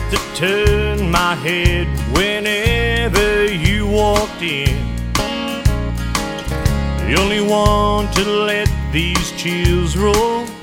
to turn my head whenever you walked in. The only one to let these chills roll.